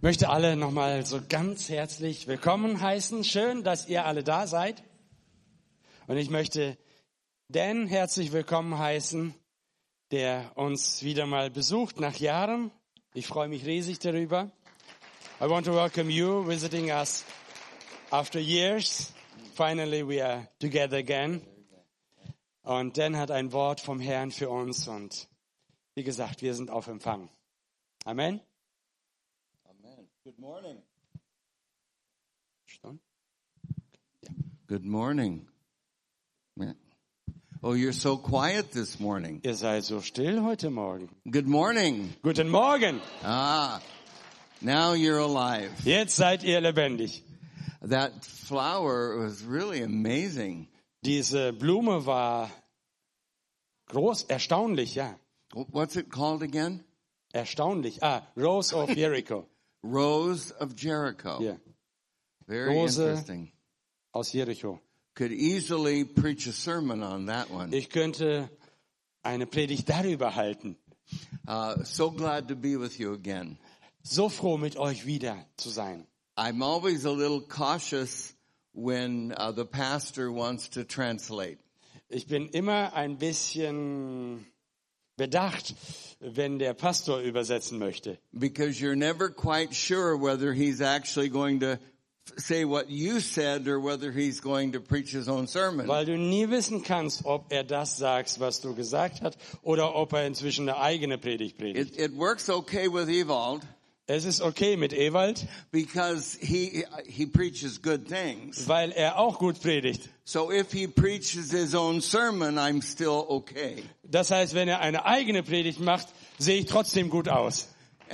möchte alle nochmal so ganz herzlich willkommen heißen. Schön, dass ihr alle da seid. Und ich möchte Dan herzlich willkommen heißen, der uns wieder mal besucht nach Jahren. Ich freue mich riesig darüber. I want to welcome you visiting us after years. Finally we are together again. Und Dan hat ein Wort vom Herrn für uns und wie gesagt, wir sind auf Empfang. Amen. Amen. Good morning. Ja. Good morning. Oh, you're so quiet this morning. Ihr seid so still heute Morgen. Good morning. Guten Morgen. Now you're alive. Jetzt seid ihr lebendig. That flower was really amazing. Diese Blume war groß, erstaunlich, ja. What's it called again? Erstaunlich. Rose of Jericho. Rose of Jericho. Ja. Very Rose interesting. aus Jericho. Could easily preach a sermon on that one. Ich könnte eine Predigt darüber halten. So glad to be with you again. So froh, mit euch wieder zu sein. I'm always a little cautious when the pastor wants to translate. Ich bin immer ein bisschen bedacht, wenn der Pastor übersetzen möchte. Because you're never quite sure whether he's actually going to say what you said or whether he's going to preach his own sermon. Weil du nie wissen kannst, ob er das sagt, was du gesagt hast, oder ob er inzwischen eine eigene Predigt predigt. It works okay with Ewald Es ist okay mit Ewald, because he preaches good things. weil er auch gut predigt. So if he preaches his own sermon, I'm still okay. Das heißt, wenn er eine eigene Predigt macht, sehe ich trotzdem gut aus.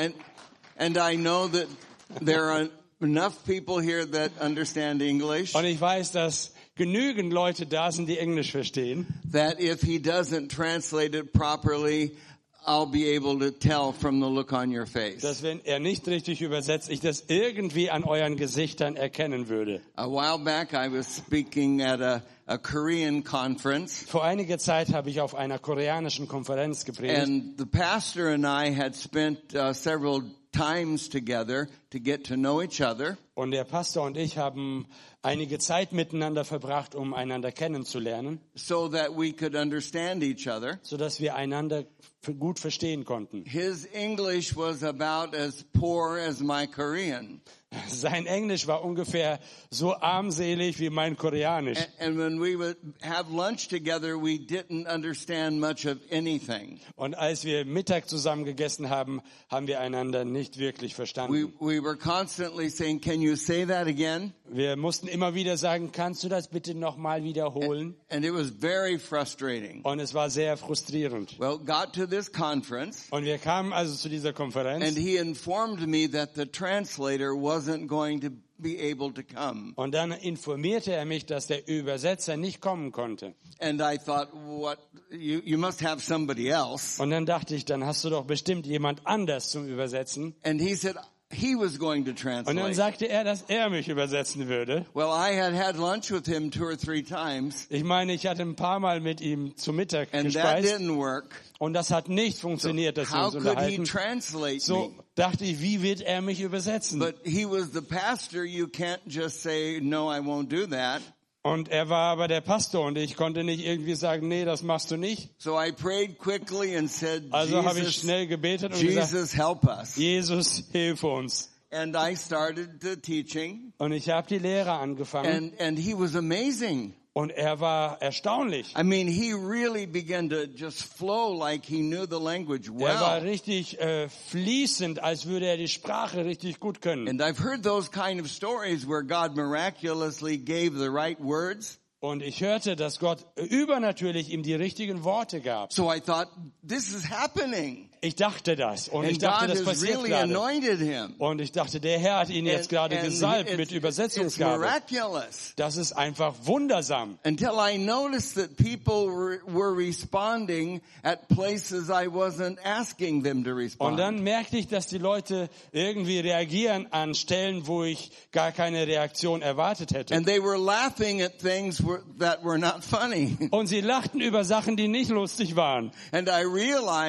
And I know that there are enough people here that understand English. Und ich weiß, dass genügend Leute da sind, die Englisch verstehen. That if he doesn't translate it properly, I'll be able to tell from the look on your face. Dass wenn er nicht richtig übersetzt, ich das irgendwie an euren Gesichtern erkennen würde. A while back I was speaking at a Korean conference. Vor einiger Zeit habe ich auf einer koreanischen Konferenz gepredigt. And the pastor and I had spent several times together to get to know each other. Und der Pastor und ich haben einige Zeit miteinander verbracht, um einander kennenzulernen. So that we could understand each other. Sodass wir einander gut verstehen konnten. His English was about as poor as my Korean. Sein Englisch war ungefähr so armselig wie mein Koreanisch. And when we would have lunch together, we didn't understand much of anything. Und als wir Mittag zusammen gegessen haben, haben wir einander nicht wirklich verstanden. We were constantly saying, "Can you say that again?" Wir mussten immer wieder sagen, kannst du das bitte nochmal wiederholen? And it was very frustrating. Und es war sehr frustrierend. Well, got to this conference. Und wir kamen also zu dieser Konferenz. And he informed me that the translator wasn't going to be able to come. Und dann informierte er mich, dass der Übersetzer nicht kommen konnte. And I thought, what? You must have somebody else. Und dann dachte ich, dann hast du doch bestimmt jemand anders zum Übersetzen. And he said he was going to Und dann translate. sagte er, dass er mich übersetzen würde. Well, I had lunch with him 2 or 3 times. Ich meine, ich hatte ein paar Mal mit ihm zu Mittag And that gespeist. didn't work. Und das hat nicht funktioniert, dass wir How uns could he unterhalten. translate So me? dachte ich, wie wird er mich übersetzen? But he was the pastor. You can't just say, "No, I won't do that." Und er war aber der Pastor und ich konnte nicht irgendwie sagen, nee, das machst du nicht. So I prayed quickly and said, Also habe ich "Jesus, schnell gebetet und gesagt, Jesus, help us." Jesus, hilf uns. And I started the teaching, Und ich habe die Lehre angefangen and he was amazing. und er war erstaunlich. I mean, he really began to just flow like he knew the language Er war well. richtig fließend, als würde er die Sprache richtig gut können. And I've heard those kind of stories where God miraculously gave the right words. Und ich hörte, dass Gott übernatürlich ihm die richtigen Worte gab. So I thought, this is happening. Ich dachte das und ich And dachte, God das has passiert really gerade. anointed him. Und ich dachte, der Herr hat ihn jetzt gerade gesalbt mit it's Übersetzungsgabe. miraculous. Das ist einfach wundersam. Until I noticed that people were responding at places I wasn't asking them to Und respond. dann merkte ich, dass die Leute irgendwie reagieren an Stellen, wo ich gar keine Reaktion erwartet hätte. And they were laughing at things that were not funny. Und sie lachten über Sachen, die nicht lustig waren. And I realized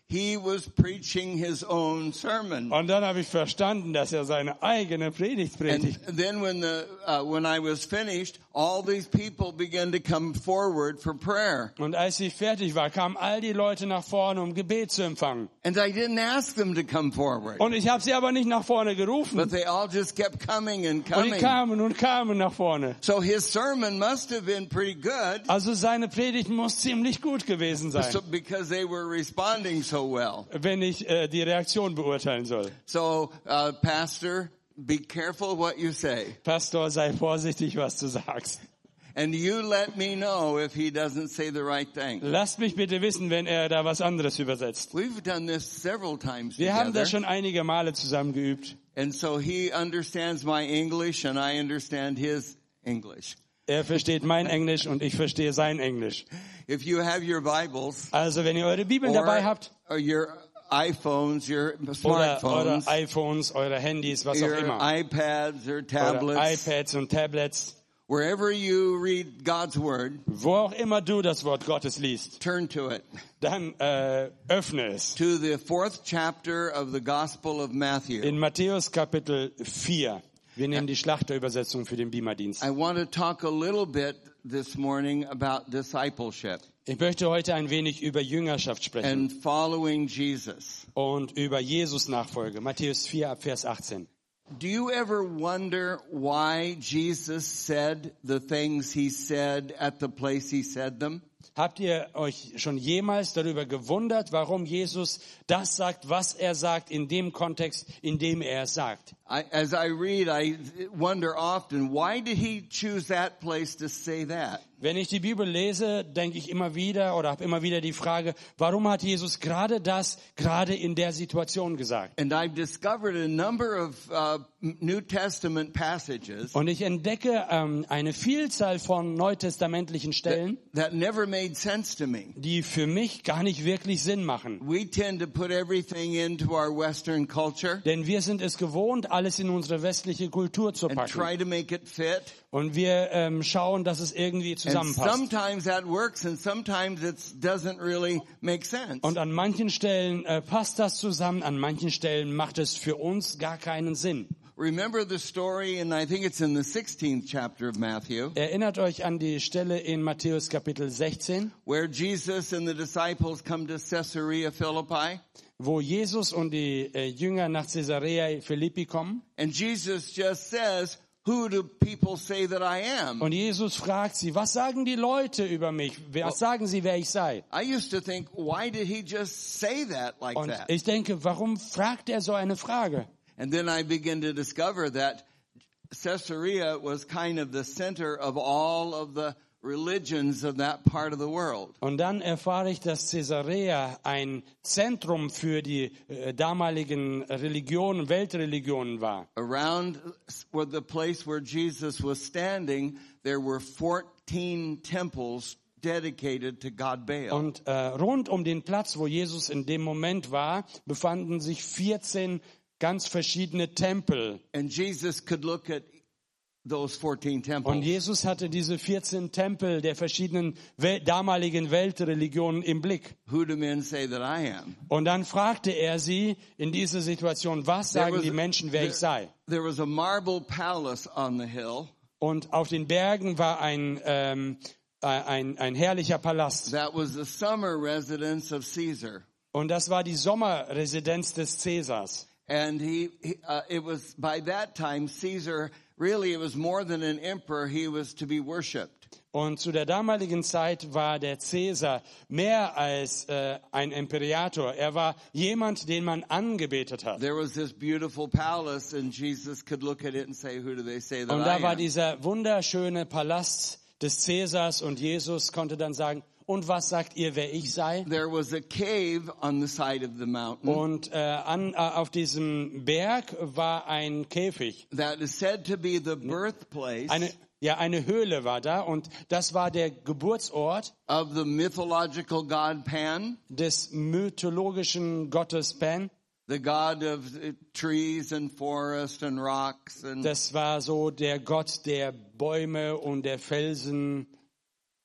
he was preaching his own sermon. Und dann habe ich verstanden, dass er seine eigene Predigt And predigt. then when I was finished, all these people began to come forward for prayer. Und als sie fertig war, kamen all die Leute nach vorne, um Gebet zu empfangen. And I didn't ask them to come forward. Und ich habe sie aber nicht nach vorne But gerufen. they all just kept coming and Und die coming. kamen und kamen nach vorne. So his sermon must have been pretty good. Also seine Predigt muss ziemlich gut gewesen sein, Because they were responding so well. wenn ich die Reaktion beurteilen soll. So, Pastor, be careful what you say. Pastor, sei vorsichtig, was du sagst. And you let me know if he doesn't say the right thing. Lasst mich bitte wissen, wenn er da was anderes übersetzt. We've done this several times Wir haben das together. schon einige Male zusammen geübt. And so he understands my English and I understand his English. Er versteht mein Englisch und ich verstehe sein Englisch. If you have your Bibles Also wenn ihr eure Bibeln dabei habt or your iPhones, your oder eure smartphones, iPhones, eure Handys, was auch your immer, iPads or oder tablets, iPads und Tablets, wherever you read God's Word, wo auch immer du das Wort Gottes liest, turn to it. dann öffne es. To the 4th chapter of the Gospel of Matthew. In Matthäus Kapitel 4. Wir nehmen die Schlachterübersetzung für den Beamerdienst. I want to talk a little bit this morning about discipleship Ich möchte heute ein wenig über Jüngerschaft sprechen and following Jesus. und über Jesus Nachfolge. Matthäus 4 ab Vers 18. Do you ever wonder why Jesus said the things he said at the place he said them? Habt ihr euch schon jemals darüber gewundert, warum Jesus das sagt, was er sagt, in dem Kontext, in dem er es sagt? As I read, I wonder often, why did he choose that place to say that? Wenn ich die Bibel lese, denke ich immer wieder oder habe immer wieder die Frage, warum hat Jesus gerade das, gerade in der Situation gesagt? And I've discovered a number of New Testament passages Und ich entdecke eine Vielzahl von neutestamentlichen Stellen, that never made sense to me. die für mich gar nicht wirklich Sinn machen. We tend to put everything into our Western culture Denn wir sind es gewohnt, alles in unsere westliche Kultur zu and packen. try to make it fit. Und wir schauen, dass es irgendwie And zusammenpasst. sometimes that works and sometimes it doesn't really make sense. Und an manchen Stellen passt das zusammen, an manchen Stellen macht es für uns gar keinen Sinn. Remember the story, and I think it's in the 16th chapter of Matthew, Erinnert euch an die Stelle in Matthäus Kapitel 16, where Jesus and the disciples come to Caesarea Philippi. wo Jesus und die Jünger nach Caesarea Philippi kommen. And Jesus just says, who do people say that I am? Und Jesus fragt sie, was sagen die Leute über mich? Was sagen sie, wer ich sei? I used to think, why did he just say that like Und that? ich denke, warum fragt er so eine Frage? And then I begin to discover that Caesarea was kind of the center of all of the religions of that part of the world. Und dann erfahre ich, dass Caesarea ein Zentrum für die damaligen Religionen, Weltreligionen war. Around where the place where Jesus was standing, there were 14 temples dedicated to God Baal. Und rund um den Platz, wo Jesus in dem Moment war, befanden sich 14 ganz verschiedene Tempel. And Jesus could look at those 14 Und temples. Jesus hatte diese 14 Tempel der verschiedenen damaligen Weltreligionen im Blick. Who do men say that I am? Und dann fragte er sie in dieser Situation, was sagen die Menschen, wer ich sei? There was a marble palace on the hill. Und auf den Bergen war ein herrlicher Palast. That was the summer residence of Caesar. Und das war die Sommerresidenz des Cäsars. And it was by that time Caesar, really it was more than an emperor, he was to be worshipped. Und zu der damaligen Zeit war der Cäsar mehr als ein Imperator. Er war jemand, den man angebetet hat. There was this beautiful palace and Jesus could look at it and say, who do they say that Und I da war am? dieser wunderschöne Palast des Cäsars und Jesus konnte dann sagen, und was sagt ihr, wer ich sei? There was a cave on the side of the mountain Und auf diesem Berg war ein Käfig. that is said to be the birthplace Eine Höhle war da und das war der Geburtsort of the mythological god Pan, des mythologischen Gottes Pan. the god of trees and forest and rocks. And Das war so der Gott der Bäume und der Felsen.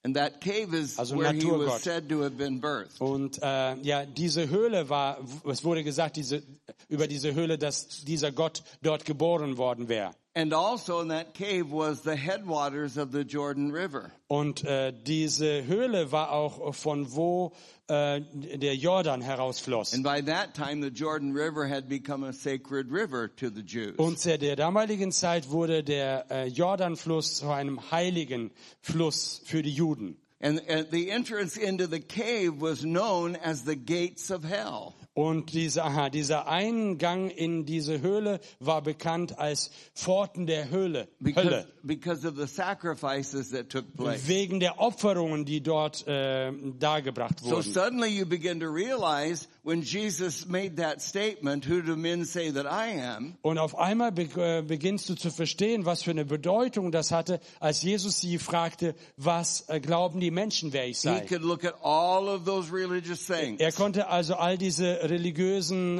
And that cave is Also where he Naturgott. was said to have been birthed. Und ja, diese Höhle war, es wurde gesagt, über diese Höhle, dass dieser Gott dort geboren worden wäre. And also in that cave was the headwaters of the Jordan River. Und diese Höhle war auch von wo der Jordan herausfloss. And by that time, the Jordan River had become a sacred river to the Jews. Und zu der damaligen Zeit wurde der Jordanfluss zu einem heiligen Fluss für die Juden. And the entrance into the cave was known as the gates of hell. Und dieser Eingang in diese Höhle war bekannt als Pforten der Hölle. Because of the sacrifices that took place. Wegen der Opferungen, die dort dargebracht So wurden. suddenly you begin to realize when Jesus made that statement, who do men say that I am? Und auf einmal beginnst du zu verstehen, was für eine Bedeutung das hatte, als Jesus sie fragte, was glauben die Menschen, wer ich He sei. could look at all of those religious things. Er konnte also all diese religiösen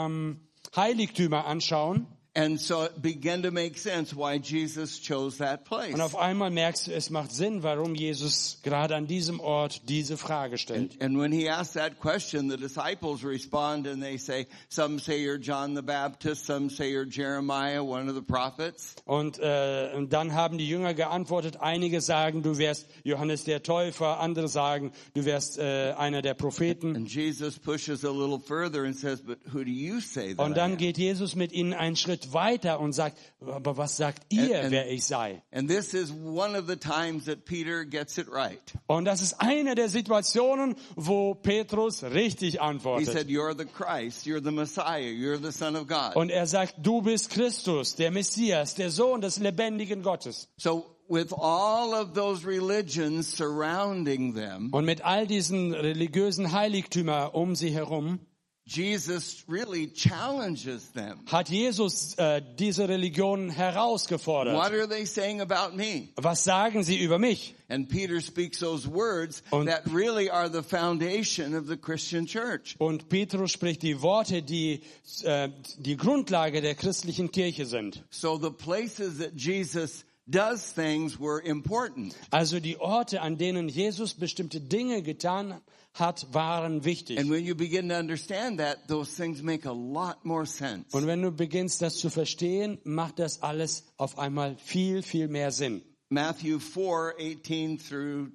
Heiligtümer anschauen. And so it began to make sense why Jesus chose that place. Und auf einmal merkst du, es macht Sinn, warum Jesus gerade an diesem Ort diese Frage stellt. And when he asked that question, the disciples respond and they say, some say you're John the Baptist, some say you're Jeremiah, one of the prophets. Und dann haben die Jünger geantwortet, einige sagen, du wärst Johannes der Täufer, andere sagen, du wärst einer der Propheten. And Jesus pushes a little further and says, but who do you say that Und I dann am? geht Jesus mit ihnen einen Schritt weiter und sagt, aber was sagt ihr, wer ich sei? And this is one of the times that Peter gets it right. Und das ist eine der Situationen, wo Petrus richtig He antwortet. said, you're the Christ, you're the Messiah, you're the Son of God. Und er sagt, du bist Christus, der Messias, der Sohn des lebendigen Gottes. So with all of those religions surrounding them, Und mit all diesen religiösen Heiligtümern um sie herum, Jesus really challenges them. hat Jesus diese Religionen herausgefordert. What are they saying about me? Was sagen sie über mich? And Peter speaks those words Und- that really are the foundation of the Christian church. Und Petrus spricht die Worte, die die Grundlage der christlichen Kirche sind. So the places that Jesus does things were important. Also die Orte, an denen Jesus bestimmte Dinge getan hat, waren wichtig. And when you begin to understand that, those things make a lot more sense. Und wenn du beginnst, das zu verstehen, macht das alles auf einmal viel, viel mehr Sinn. Matthew 4:18 through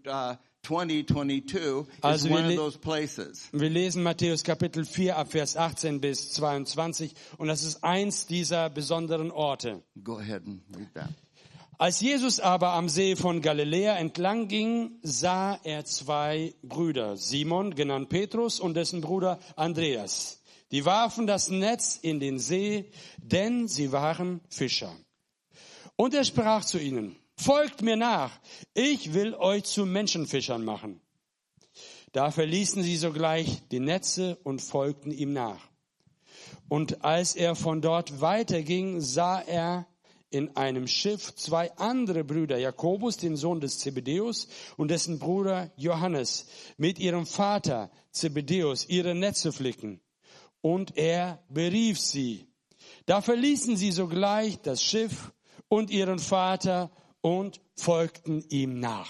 22 is Also wir one of le- those places. Wir lesen Matthäus Kapitel 4 ab Vers 18 bis 22 und das ist eins dieser besonderen Orte. Go ahead and read that. Als Jesus aber am See von Galiläa entlang ging, sah er zwei Brüder, Simon, genannt Petrus, und dessen Bruder Andreas. Die warfen das Netz in den See, denn sie waren Fischer. Und er sprach zu ihnen, folgt mir nach, ich will euch zu Menschenfischern machen. Da verließen sie sogleich die Netze und folgten ihm nach. Und als er von dort weiterging, sah er in einem Schiff zwei andere Brüder, Jakobus, den Sohn des Zebedeus, und dessen Bruder Johannes, mit ihrem Vater Zebedeus ihre Netze flicken. Und er berief sie. Da verließen sie sogleich das Schiff und ihren Vater und folgten ihm nach.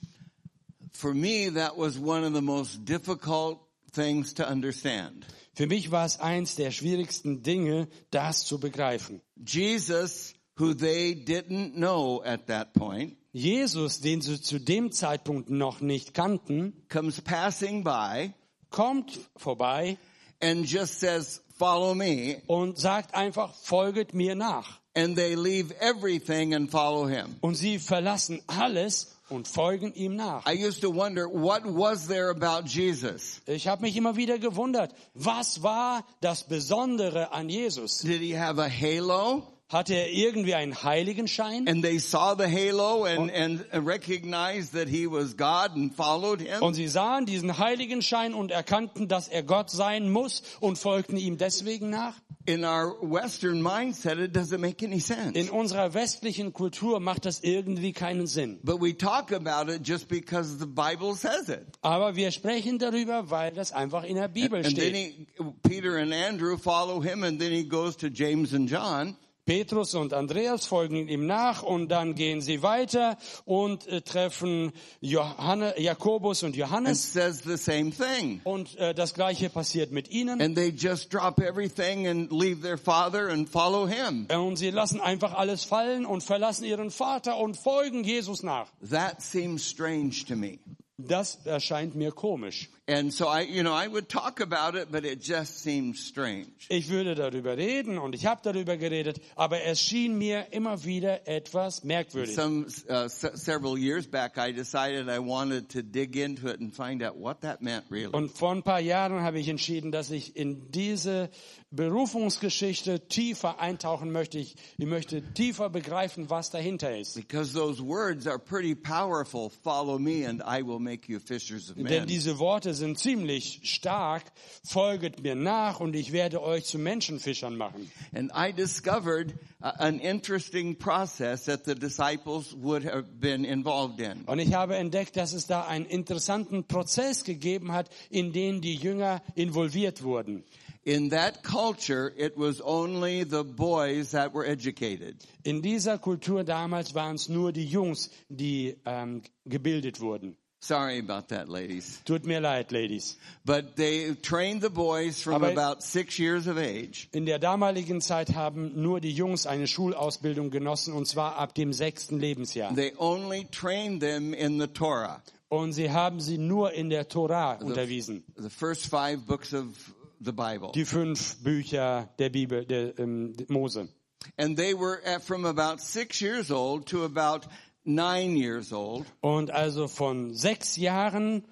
For me, that was one of the most difficult things to understand. Für mich war es eins der schwierigsten Dinge, das zu begreifen. Jesus, who they didn't know at that point, Jesus, den sie zu dem Zeitpunkt noch nicht kannten, comes passing by kommt vorbei and just says, follow me. und sagt einfach, folget mir nach. And they leave everything and follow him. Und sie verlassen alles und folgen ihm nach. I used to wonder, what was there about Jesus? Ich habe mich immer wieder gewundert, was war das Besondere an Jesus? Did he have a halo? Hatte er irgendwie einen Heiligenschein? And they saw the halo and recognized that he was God and followed him? Und sie sahen diesen Heiligenschein und erkannten, dass er Gott sein muss und folgten ihm deswegen nach? In our Western mindset, it doesn't make any sense. In unserer westlichen Kultur macht das irgendwie keinen Sinn. But we talk about it just because the Bible says it. Aber wir sprechen darüber, weil das einfach in der Bibel And then steht. Peter and Andrew follow him, and then he goes to James and John. Petrus und Andreas folgen ihm nach und dann gehen sie weiter und treffen Jakobus und and Johannes. says the same thing. Und das Gleiche passiert mit ihnen. And they just drop everything and leave their father and follow him. Und sie lassen einfach alles fallen und verlassen ihren Vater und folgen Jesus nach. That seems strange to me. Das erscheint mir komisch. And so I would talk about it, but it just seems strange. Ich würde darüber reden und ich habe darüber geredet, aber es schien mir immer wieder etwas merkwürdig. Several years back, I decided I wanted to dig into it and find out what that meant really. Und vor ein paar Jahren habe ich entschieden, dass ich in diese Berufungsgeschichte tiefer eintauchen möchte. Ich möchte tiefer begreifen, was dahinter ist. Because those words are pretty powerful. Follow me and I will make you fishers of Denn men. diese Worte sind ziemlich stark. Folget mir nach und ich werde euch zu Menschenfischern machen. And I discovered an interesting process that the disciples would have been involved in. Und ich habe entdeckt, dass es da einen interessanten Prozess gegeben hat, in den die Jünger involviert wurden. In that culture, it was only the boys that were educated. In dieser Kultur damals waren es nur die Jungs, die gebildet wurden. Sorry about that, ladies. Tut mir leid, Ladies. But they trained the boys from Aber about 6 years of age. In der damaligen Zeit haben nur die Jungs eine Schulausbildung genossen, und zwar ab dem 6. Lebensjahr. They only trained them in the Torah. Und sie haben sie nur in der Tora unterwiesen. The first 5 books of the Bible. Die 5 Bücher der Bibel, der Mose. And they were from about 6 years old to about 9 years old. Und also von 6 Jahren,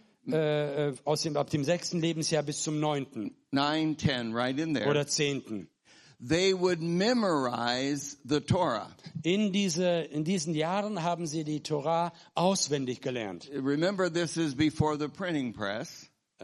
ab dem 6. Lebensjahr bis zum 9. 9, 10, right in there. oder 10. They would memorize the Torah. In diesen Jahren haben sie die Tora auswendig gelernt. Remember, this is before the printing press.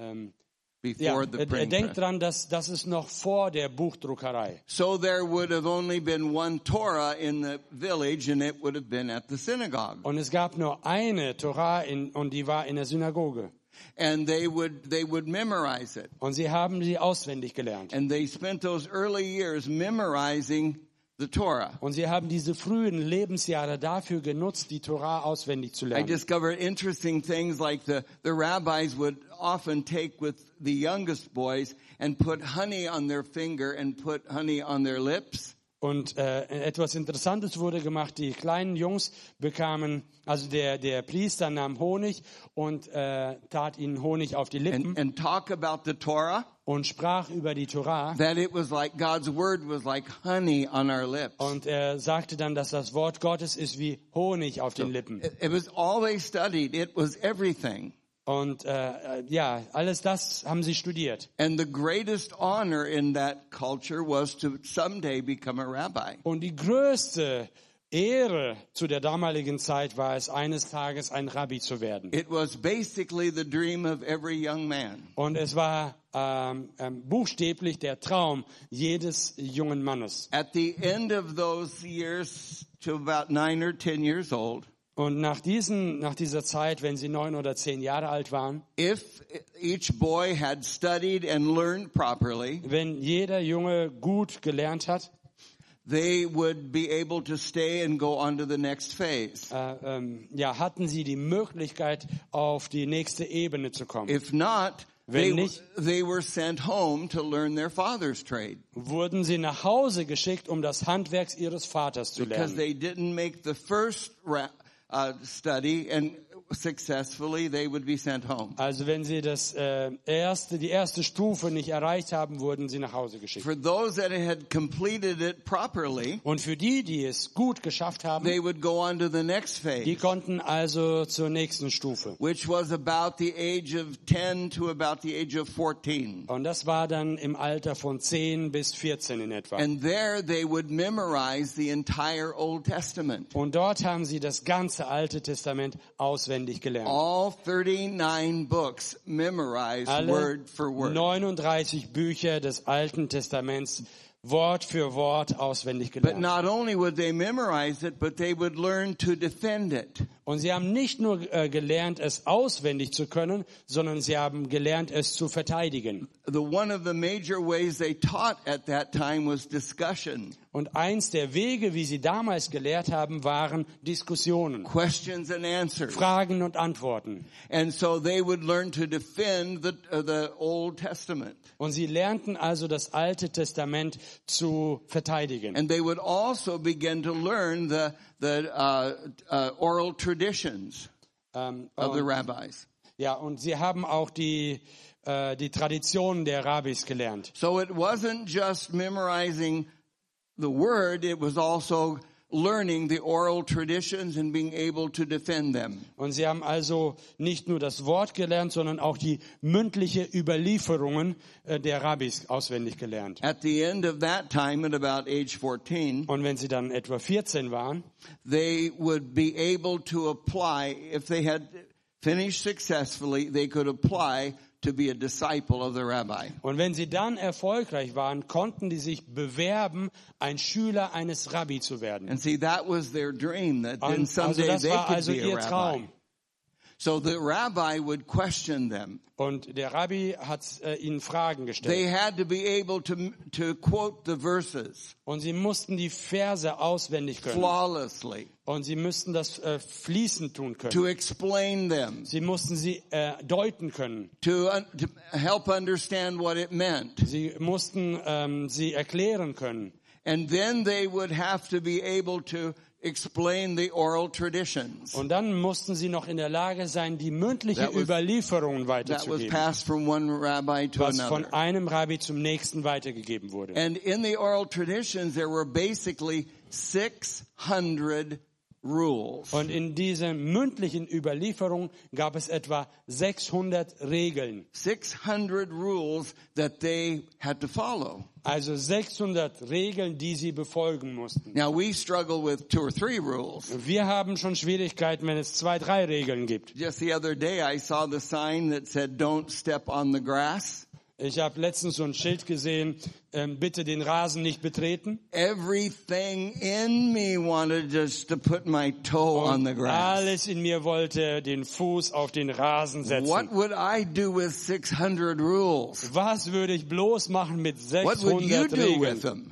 Denkt dran, das ist noch vor der Buchdruckerei. So there would have only been one Torah in the village, and it would have been at the synagogue. Und es gab nur eine Tora und die war in der Synagoge. And they would memorize it. Und sie haben sie auswendig gelernt. And they spent those early years memorizing the Torah. Und sie haben diese frühen Lebensjahre dafür genutzt, die Tora auswendig zu I lernen. discovered interesting things like the rabbis would often take with the youngest boys and put honey on their finger and put honey on their lips. Und etwas Interessantes wurde gemacht. Die kleinen Jungs bekamen, also der Priester nahm Honig und tat ihnen Honig auf die Lippen And talk about the Torah. und sprach über die Tora. That it was like God's word was like honey on our lips. Und er sagte dann, dass das Wort Gottes ist wie Honig auf den Lippen. It was all they studied. It was everything. Und alles das haben sie studiert. And the greatest honor in that culture was to someday become a rabbi. Und die größte Ehre zu der damaligen Zeit war es, eines Tages ein Rabbi zu werden. It was basically the dream of every young man. Und es war buchstäblich der Traum jedes jungen Mannes. At the end of those years, to about 9 or 10 years old, Und nach dieser Zeit, wenn sie 9 oder 10 Jahre alt waren, if each boy had studied and learned properly, wenn jeder Junge gut gelernt hat, they would be able to stay and go on to the next phase. hatten sie die Möglichkeit, auf die nächste Ebene zu kommen. If not, Wenn nicht, they were sent home to learn their father's trade. wurden sie nach Hause geschickt, um das Handwerk ihres Vaters zu Because lernen. they didn't make the first study and successfully, they would be sent home. Also wenn sie die erste Stufe nicht erreicht haben, wurden sie nach Hause geschickt. For those that had completed it properly, Und für die es gut geschafft haben, they would go on to the next die phase, konnten also zur nächsten Stufe. which was about the age of 10 to about the age of 14. Und das war dann im Alter von 10 bis 14 in etwa. And there they would memorize the entire Old Testament. Und dort haben sie das ganze Alte Testament auswendig gelernt. All 39 books memorized Alle word for word. 39 Bücher des Alten Testaments Wort für Wort auswendig But gelernt. not only would they memorize it, but they would learn to defend it. Und sie haben nicht nur gelernt, es auswendig zu können, sondern sie haben gelernt, es zu verteidigen. One of the major ways they taught at that time was discussion. Und eins der Wege, wie sie damals gelehrt haben, waren Diskussionen, Questions and answers. Fragen und Antworten. And so they would learn to defend the Old Testament. Und sie lernten also das Alte Testament zu verteidigen. And they would also begin to learn the oral traditions of the rabbis. Ja, und sie haben auch die Traditionen der Rabbis gelernt. So it wasn't just memorizing the word, it was also learning the oral traditions and being able to defend them. Und sie haben also nicht nur das Wort gelernt, sondern auch die mündliche Überlieferungen der Rabbis auswendig gelernt. At the end of that time, at about age 14, Und wenn sie dann etwa 14 waren, they would be able to apply, if they had finished successfully, they could apply to be a disciple of the rabbi. und wenn sie dann erfolgreich waren, konnten die sich bewerben, ein Schüler eines Rabbi zu werden. And see, that was their dream, that then Und also someday das they war could also be a ihr rabbi. Traum. So the rabbi would question them. Und der Rabbi hat ihnen Fragen They gestellt. had to be able to quote the verses Und sie mussten die Verse auswendig können. flawlessly, Und sie mussten das fließend tun können. to explain them, Sie mussten sie deuten können. to help understand what it meant. Sie mussten sie erklären können. And then they would have to be able to explain the oral traditions. Und dann mussten sie noch in der Lage sein, die mündliche That was- Überlieferungen That was weiterzugeben, passed from one rabbi to was von another. einem Rabbi zum nächsten weitergegeben wurde. And in the oral traditions, there were basically 600 rules. Und in dieser mündlichen Überlieferung gab es etwa 600 Regeln. 600 rules that they had to follow. Also 600 Regeln, die sie befolgen mussten. Now we struggle with 2 or 3 rules. Wir haben schon Schwierigkeiten, wenn es 2, 3 Regeln gibt. Just the other day I saw the sign that said, "Don't step on the grass." Ich habe letztens so ein Schild gesehen, bitte den Rasen nicht betreten. Everything in me wanted just to put my toe on the Und grass. alles in mir wollte den Fuß auf den Rasen setzen. What would I do with 600 rules? Was würde ich bloß machen mit What would you 600 do with Regeln? them?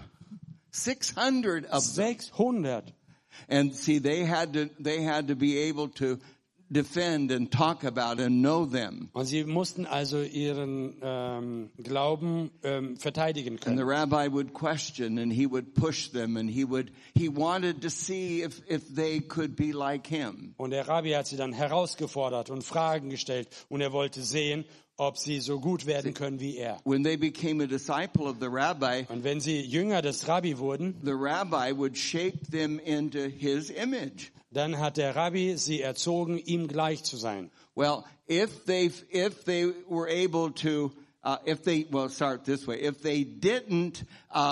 600 of them. 600. And see, they had to be able to defend and talk about and know them. Und sie mussten also ihren Glauben verteidigen And the können. rabbi would question and he would push them and he wanted to see if they could be like him. Und der Rabbi hat sie dann herausgefordert und Fragen gestellt. Und er wollte sehen, ob sie so gut werden können wie er. When they became a disciple of the rabbi, Und wenn sie Jünger des Rabbi wurden, the rabbi would shape them into his image. dann hat der Rabbi sie erzogen, ihm gleich zu sein. Well, if they were able to, start this way. If they didn't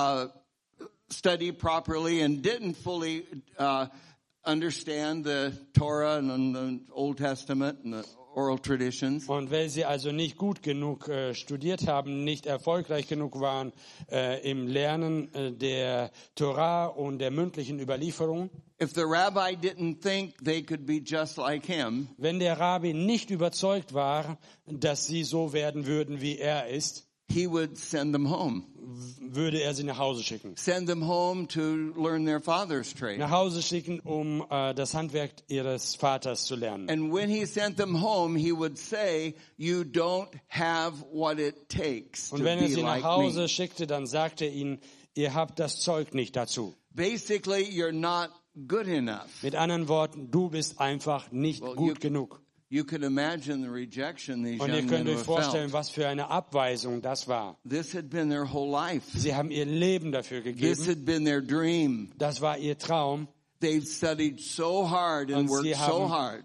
study properly and didn't fully understand the Torah and the Old Testament and the oral traditions, Und weil sie also nicht gut genug studiert haben, nicht erfolgreich genug waren im Lernen der Torah und der mündlichen Überlieferung, if the rabbi didn't think they could be just like him, wenn der Rabbi nicht überzeugt war, dass sie so werden würden, wie er ist, he would send them home. würde er sie nach Hause schicken. Send them home to learn their father's trade. Nach Hause schicken, um das Handwerk ihres Vaters zu lernen. And when he sent them home, he would say, "You don't have what it takes to Und wenn er be sie like nach Hause me." schickte, dann sagte er ihnen, ihr habt das Zeug nicht dazu. Basically, you're not good enough. Mit anderen Worten, du bist einfach nicht Well, gut genug. You can imagine the rejection these Und ihr young könnt men euch have vorstellen, felt. was für eine Abweisung das war. This had been their whole life. Sie haben ihr Leben dafür This gegeben. had been their dream. Das war ihr Traum. They've studied so hard and Und worked sie so haben hard.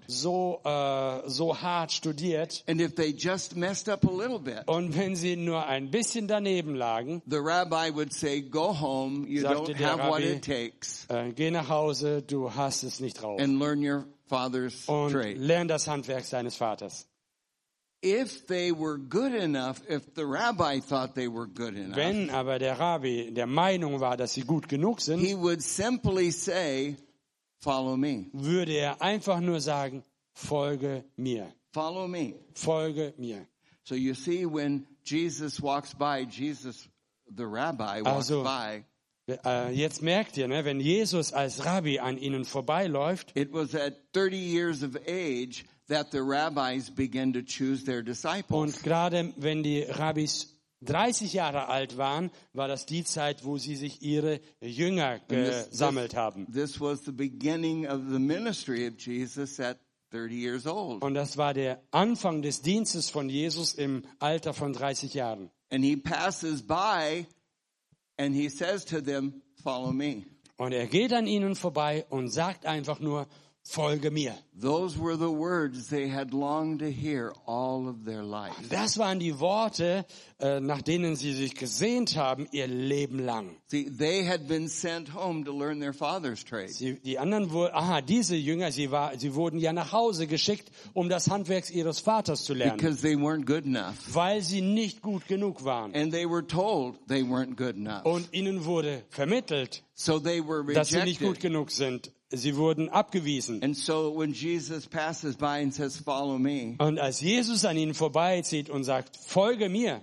so hart studiert. And if they just messed up a little bit, Und wenn sie nur ein bisschen daneben lagen, the rabbi would say, "Go home. You Sagte don't der have what Rabbi, it takes. geh nach Hause, du hast es nicht drauf. And learn your father's Und trade." lern das Handwerk seines Vaters. if they were good enough, if the rabbi thought they were good enough, Wenn aber der Rabbi der Meinung war, dass sie gut genug he sind, would simply say, follow me, würde er einfach nur sagen, folge mir, follow me. folge mir. So you see, when Jesus walks by, Jesus, the rabbi, walks Also, by, Jetzt merkt ihr, ne, wenn Jesus als Rabbi an ihnen vorbeiläuft, it was at 30 years of age that the rabbis began to choose their disciples. und gerade wenn die Rabbis 30 Jahre alt waren, war das die Zeit, wo sie sich ihre Jünger gesammelt haben. This was the beginning of the ministry of Jesus at 30 years old. Und das war der Anfang des Dienstes von Jesus im Alter von 30 Jahren. And he passes by and he says to them, follow me. Und er geht an ihnen vorbei und sagt einfach nur, folge mir. Those were the words they had longed to hear all of their life. Das waren die Worte, nach denen sie sich gesehnt haben, ihr Leben lang. See, they had been sent home to learn their father's trade. Die anderen, diese Jünger, sie wurden ja nach Hause geschickt, um das Handwerk ihres Vaters zu lernen, Because they weren't good enough. weil sie nicht gut genug waren. And they were told they weren't good enough. Und ihnen wurde vermittelt, So they were dass sie nicht gut rejected. genug sind. Sie wurden abgewiesen. And so when Jesus passes by and says, follow me, Und als Jesus an ihnen vorbeizieht und sagt, folge mir,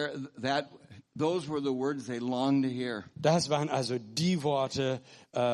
those were the words they longed to hear. das waren also die Worte,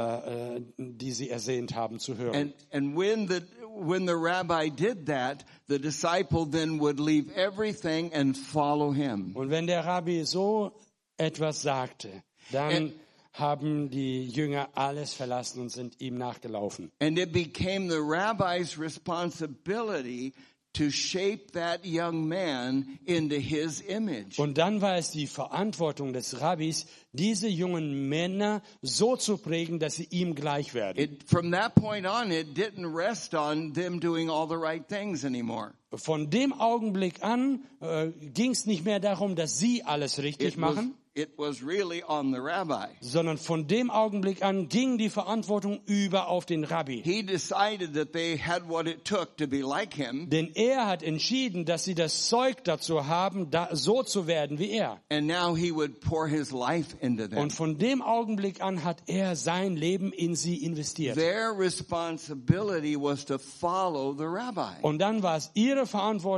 die sie ersehnt haben zu hören. And when the rabbi did that, the disciple then would leave everything and follow him. Und wenn der Rabbi so etwas sagte, dann haben die Jünger alles verlassen und sind ihm nachgelaufen. And it became the rabbi's responsibility to shape that young man into his image. Und dann war es die Verantwortung des Rabbis, diese jungen Männer so zu prägen, dass sie ihm gleich werden. From that point on, it didn't rest on them doing all the right things anymore. Von dem Augenblick an ging es nicht mehr darum, dass sie alles richtig machen, It was really on the rabbi. sondern von dem Augenblick an ging die Verantwortung über auf den Rabbi. He decided that they had what it took to be like him. Denn er hat entschieden, dass sie das Zeug dazu haben, so zu werden wie er. And now he would pour his life into them. Und von dem Augenblick an hat er sein Leben in sie investiert. Their responsibility was to follow the rabbi. Und dann war es ihre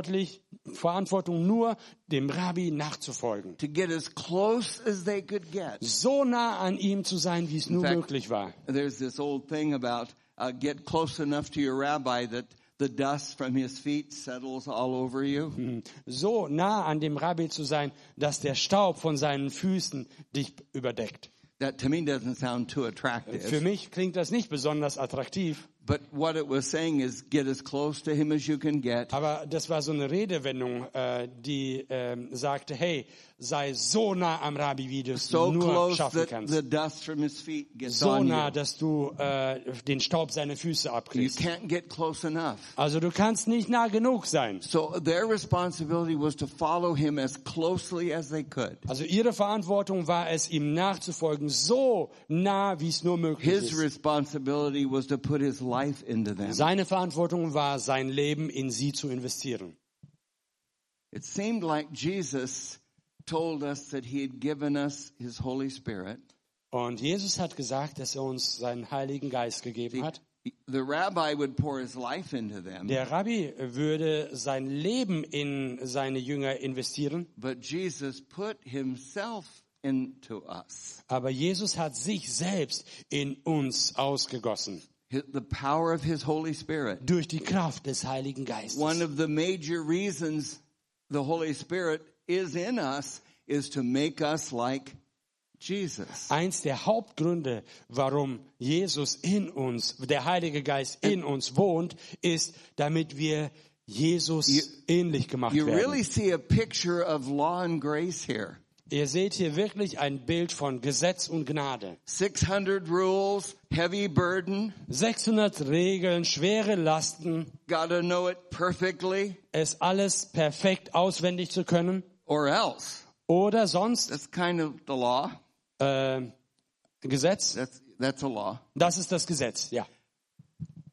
Verantwortung nur, dem Rabbi nachzufolgen. To get as close as they could get. So nah an ihm zu sein, wie es nur möglich war. There's this old thing about get close enough to your rabbi that the dust from his feet settles all over you. So nah an dem Rabbi zu sein, dass der Staub von seinen Füßen dich überdeckt. That to me doesn't sound too Für attractive. mich klingt das nicht besonders attraktiv. But what it was saying is get as close to him as you can get. Aber das war so eine Redewendung, die sagte, hey, sei so nah am Rabbi, wie du es So nur close schaffen that kannst. the dust from his feet gets So on nah, you. dass du den Staub seiner Füße You abkriegst. can't get close enough. Also du kannst nicht nah genug sein. So their responsibility was to follow him as closely as they could. Also ihre Verantwortung war es, ihm nachzufolgen, so nah, wie es nur möglich His ist. responsibility was to put his life into them. Seine Verantwortung war, sein Leben in sie zu investieren. It seemed like Jesus told us that he had given us his Holy Spirit. Und Jesus hat gesagt, dass er uns seinen Heiligen Geist gegeben hat. The rabbi would pour his life into them, Der Rabbi würde sein Leben in seine Jünger investieren, but Jesus put himself into us. aber Jesus hat sich selbst in uns ausgegossen, The power of his Holy Spirit. durch die Kraft des Heiligen Geistes. One of the major reasons the Holy Spirit is in us is to make us like Jesus. Eins der Hauptgründe, warum Jesus in uns, der Heilige Geist in uns wohnt, ist, damit wir Jesus ähnlich gemacht You really werden. see a picture of law and grace here. Ihr seht hier wirklich ein Bild von Gesetz und Gnade. 600 rules, heavy burden, 600 Regeln, schwere Lasten, gotta know it perfectly, es alles perfekt auswendig zu können. or else. Oder sonst That's kind of the law. Gesetz, That's a law. das ist das Gesetz, ja.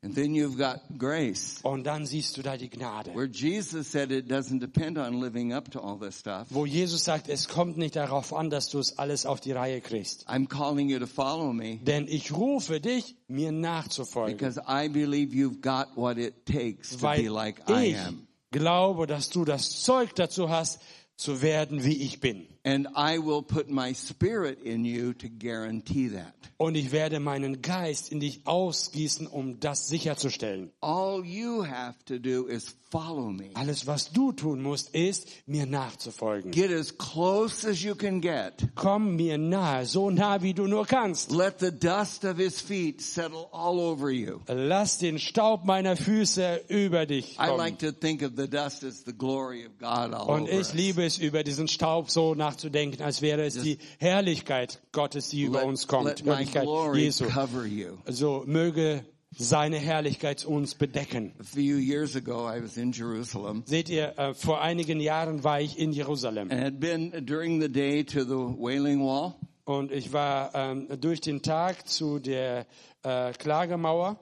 And then you've got grace. Und dann siehst du da die Gnade. Where Jesus said it doesn't depend on living up to all this stuff. Wo Jesus sagt, es kommt nicht darauf an, dass du es alles auf die Reihe kriegst. I'm calling you to follow me. Denn ich rufe dich, mir nachzufolgen. Because I believe you've got what it takes to be like I ich am. glaube, dass du das Zeug dazu hast, zu werden, wie ich bin. And I will put my spirit in you to guarantee that. Und ich werde meinen Geist in dich ausgießen, um das sicherzustellen. All you have to do is follow me. Alles, was du tun musst, ist, mir nachzufolgen. Get as close as you can get. Komm mir nahe, so nah, wie du nur kannst. Let the dust of his feet settle all over you. Lass den Staub meiner Füße über dich I kommen. like to think of the dust as the glory of God all Und over ich us. liebe es, über diesen Staub so nachzudenken, als wäre es die Herrlichkeit Gottes, die über uns kommt. Let my Herrlichkeit glory Jesu. cover you. So möge seine Herrlichkeit uns bedecken. A few years ago, I was in Jerusalem Seht ihr, vor einigen Jahren war ich in Jerusalem. and had been during the day to the Wailing Wall. Und ich war durch den Tag zu der Klagemauer.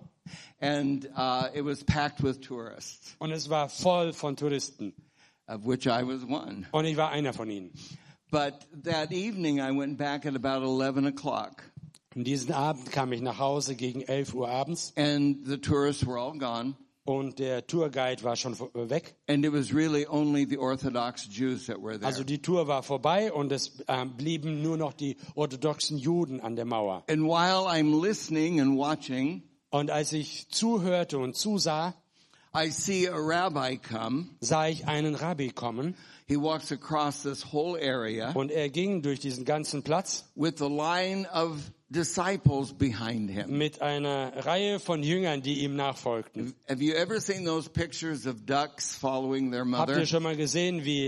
And it was packed with tourists, Und es war voll von Touristen. of which I was one. Und ich war einer von ihnen. But that evening, I went back at about 11 o'clock. Und diesen Abend kam ich nach Hause gegen 11 Uhr abends. And the tourists were all gone. Und der Tourguide war schon weg. And it was really only the Orthodox Jews that were there. Also die Tour war vorbei und es blieben nur noch die orthodoxen Juden an der Mauer. And while I'm listening and watching, Und als ich zuhörte und zusah, I see a rabbi come. sah ich einen Rabbi kommen. He walks across this whole area Und er ging durch diesen ganzen Platz with a line of disciples behind him. mit einer Reihe von Jüngern, die ihm nachfolgten. Have you ever seen those pictures of ducks following their Habt mother? ihr schon mal gesehen, wie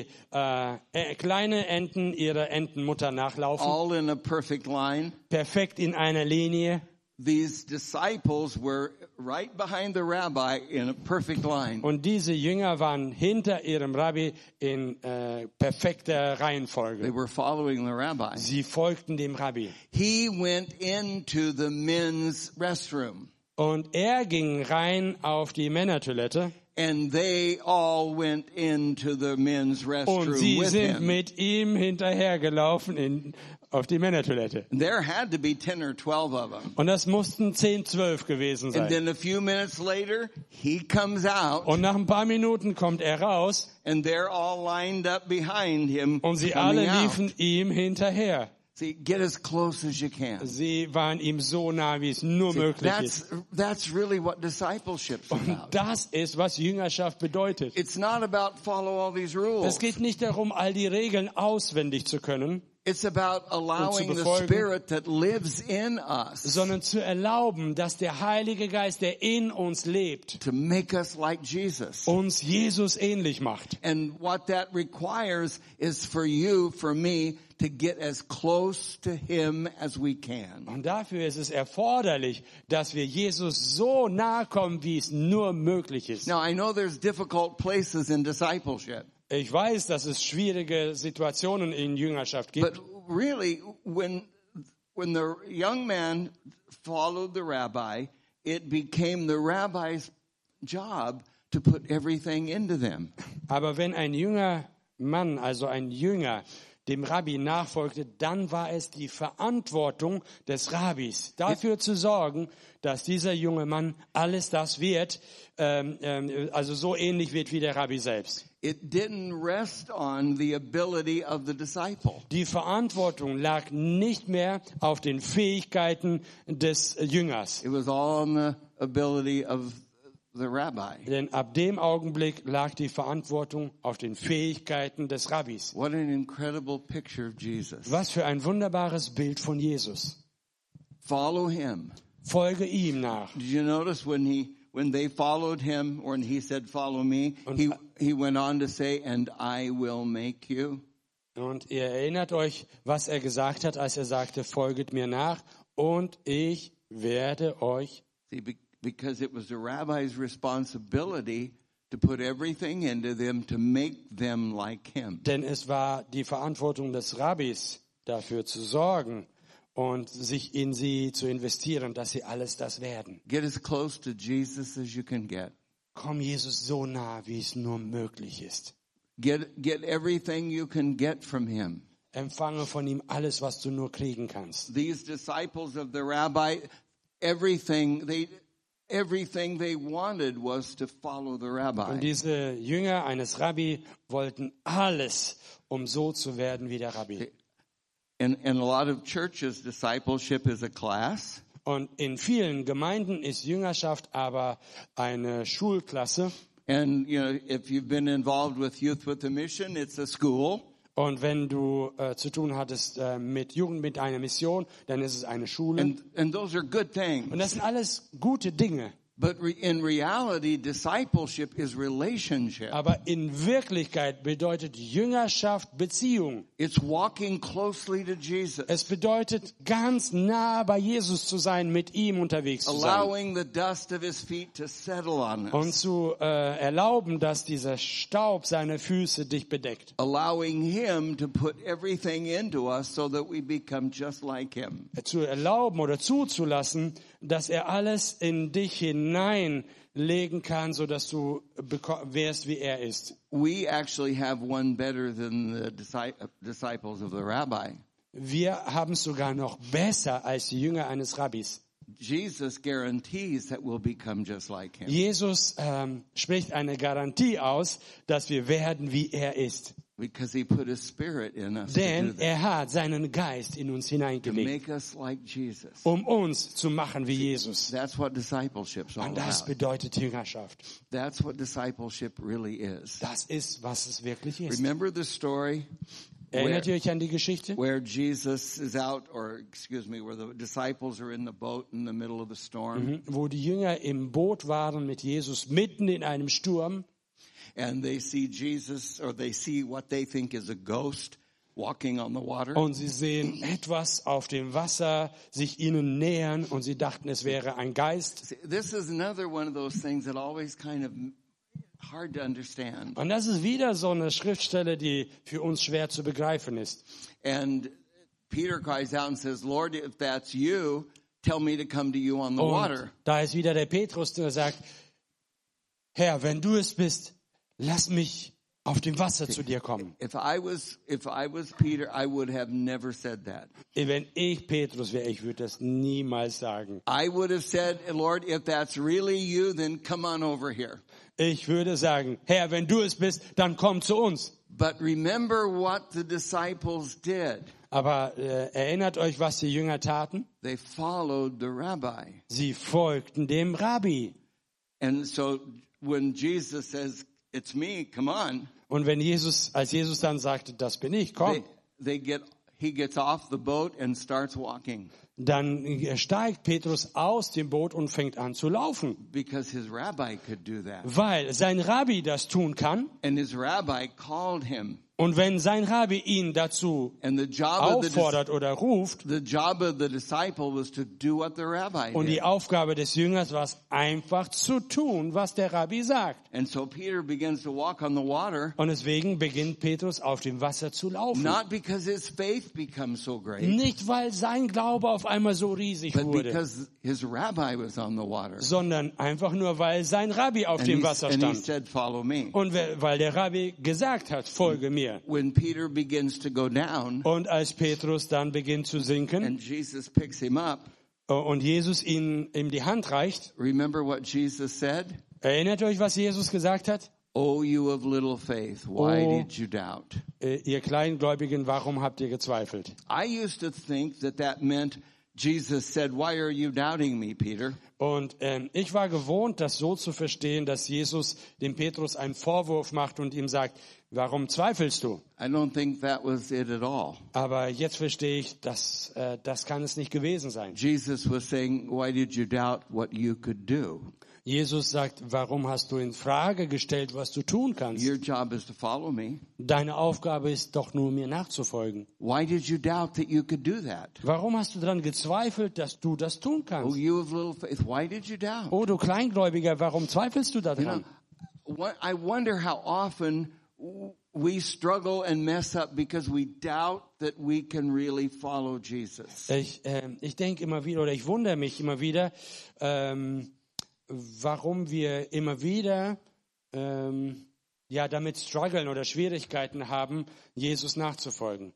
kleine Enten ihrer Entenmutter nachlaufen? All in a perfect line. Perfekt in einer Linie. These disciples were right behind the rabbi in a perfect line. Und diese Jünger waren hinter ihrem Rabbi in perfekter They Reihenfolge. were following the rabbi. Sie folgten dem Rabbi. He went into the men's restroom, Und er ging rein auf die Männertoilette. and they all went into the men's Und restroom sie with sind him. mit ihm hinterhergelaufen auf die Männertoilette. There had to be 10 or 12 of them. Und das mussten 10, 12 gewesen And sein. then a few minutes later, he comes out, Und nach ein paar Minuten kommt er raus and they're all lined up behind him, und sie coming alle out. liefen ihm hinterher. See, get as close as you can. Sie waren ihm so nah, wie es nur See, möglich ist. that's really what discipleship's Und about. das ist, was Jüngerschaft bedeutet. It's not about follow all these Es rules. geht nicht darum, all die Regeln auswendig zu können, It's about allowing the befolgen. Spirit that lives in us sondern zu erlauben, dass der Heilige Geist, der in uns lebt, to make us like Jesus. uns Jesus ähnlich macht. And what that requires is for you, for me, to get as close to Him as we can. Und dafür ist es erforderlich, dass wir Jesus so nahe kommen, wie es nur möglich ist. Now, I know there's difficult places in discipleship, Ich weiß, dass es schwierige Situationen in Jüngerschaft gibt. but really, when the young man followed the rabbi, it became the rabbi's job to put everything into them. Aber wenn ein junger Mann, also ein Jünger, dem Rabbi nachfolgte, dann war es die Verantwortung des Rabbis, dafür zu sorgen, dass dieser junge Mann alles das wird, also so ähnlich wird wie der Rabbi selbst. It didn't rest on the ability of the disciple. Die Verantwortung lag nicht mehr auf den Fähigkeiten des Jüngers. It was all on the ability of the rabbi. Denn ab dem Augenblick lag die Verantwortung auf den Fähigkeiten des Rabbis. What an incredible picture of Jesus. Was für ein wunderbares Bild von Jesus. Follow him. Folge ihm nach. Did you notice when they followed him, or when he said, follow me, he went on to say, and I will make you. Und ihr erinnert euch, was er gesagt hat, als er sagte, folget mir nach und ich werde euch. See, because it was the rabbi's responsibility to put everything into them to make them like him. Denn es war die Verantwortung des Rabbis, dafür zu sorgen und sich in sie zu investieren, dass sie alles das werden. Get as close to Jesus as you can get. Komm Jesus so nah, wie es nur möglich ist. Get everything you can get from him. Empfange von ihm alles, was du nur kriegen kannst. These disciples of the rabbi, everything they wanted was to follow the Und rabbi. diese Jünger eines Rabbi wollten alles, um so zu werden wie der Rabbi. In a lot of churches, discipleship is a class. Und in vielen Gemeinden ist Jüngerschaft aber eine Schulklasse. And, if you've been involved with Youth with a Mission, it's a school. Und wenn du zu tun hattest mit Jugend, mit einer Mission, dann ist es eine Schule. And those are good things. Und das sind alles gute Dinge. But in reality, discipleship is relationship. Aber in Wirklichkeit bedeutet Jüngerschaft Beziehung. It's walking closely to Jesus. Es bedeutet, ganz nah bei Jesus zu sein, mit ihm unterwegs zu sein. Allowing the dust of his feet to settle on Und us. zu erlauben, dass dieser Staub seine Füße dich bedeckt. Allowing him to put everything into us so that we become just like him. Zu erlauben oder zuzulassen, dass er alles in dich hineinlegen kann, so dass du wärst, wie er ist. We actually have one better than the disciples of the rabbi. Wir haben es sogar noch besser als die Jünger eines Rabbis. Jesus guarantees that we'll become just like him. Jesus spricht eine Garantie aus, dass wir werden, wie er ist. Because he put his spirit in us to do Denn that. er hat seinen Geist in uns To hineingelegt, make us like Jesus. um uns zu machen wie Jesus. That's what discipleship's all Und das about. bedeutet Jüngerschaft. That's what discipleship really is. Das ist, was es wirklich ist. Remember the story Erinnert ihr euch an die Geschichte? where Jesus is out, where the disciples are in the boat in the middle of the storm, Wo die Jünger im Boot waren mit Jesus mitten in einem Sturm. and they see Jesus, or they see what they think is a ghost walking on the water. Und sie sehen etwas auf dem Wasser sich ihnen nähern und sie dachten, es wäre ein Geist. This is another one of those things that always kind of hard to understand. Und das ist wieder so eine Schriftstelle, die für uns schwer zu begreifen ist. And Peter cries out and says, Lord, if that's you, tell me to come to you on the Und water. da ist wieder der Petrus, der sagt, Herr, wenn du es bist, lass mich auf dem Wasser zu dir kommen. If I was Peter, I would have never said that. Wenn ich Petrus wäre, ich würde das niemals sagen. I would have said, Lord, if that's really you, then come on over here. Ich würde sagen, Herr, wenn du es bist, dann komm zu uns. But remember what the disciples did. Aber erinnert euch, was die Jünger taten? They followed the rabbi. Sie folgten dem Rabbi. And so when Jesus says, it's me, come on, Und als Jesus dann sagte, das bin ich, komm, he gets off the boat and starts walking dann steigt Petrus aus dem Boot und fängt an zu laufen. because his rabbi could do that. Weil sein Rabbi das tun kann. And his rabbi called him. Und wenn sein Rabbi ihn dazu And the job of auffordert oder ruft, the disciple was to do what the rabbi und did. die Aufgabe des Jüngers war es, einfach zu tun, was der Rabbi sagt. And so Peter begins to walk on the water, Und deswegen beginnt Petrus auf dem Wasser zu laufen. not because his faith becomes so great, Nicht, weil sein Glaube auf einmal so riesig but wurde, because his rabbi was on the water. sondern einfach nur, weil sein Rabbi auf dem Wasser And he stand. said, follow me. Und weil der Rabbi gesagt hat, folge mir. When Peter begins to go down Und als Petrus dann beginnt zu sinken and Jesus picks him up, und Jesus ihm die Hand reicht, remember what Jesus said? erinnert euch, was Jesus gesagt hat? Oh, you of little faith, why Oh. did you doubt? Ihr Kleingläubigen, warum habt ihr gezweifelt? I used to think that meant Jesus said, why are you doubting me, Peter? Und ich war gewohnt, das so zu verstehen, dass Jesus dem Petrus einen Vorwurf macht und ihm sagt, warum zweifelst du? I don't think that was it at all. Aber jetzt verstehe ich, das kann es nicht gewesen sein. Jesus was saying, why did you doubt what you could do? Jesus sagt, warum hast du in Frage gestellt, was du tun kannst? Your job is to follow me. Deine Aufgabe ist doch nur, mir nachzufolgen. Why did you doubt that you could do that? Warum hast du daran gezweifelt, dass du das tun Oh, kannst? you of little faith, why did you doubt? Oh, du Kleingläubiger, warum zweifelst du You know, daran? I wonder how often we struggle and mess up because we doubt that we can really follow Jesus. Ich denke immer wieder, oder ich wundere mich immer wieder, warum wir immer wieder damit strugglen oder Schwierigkeiten haben, Jesus nachzufolgen.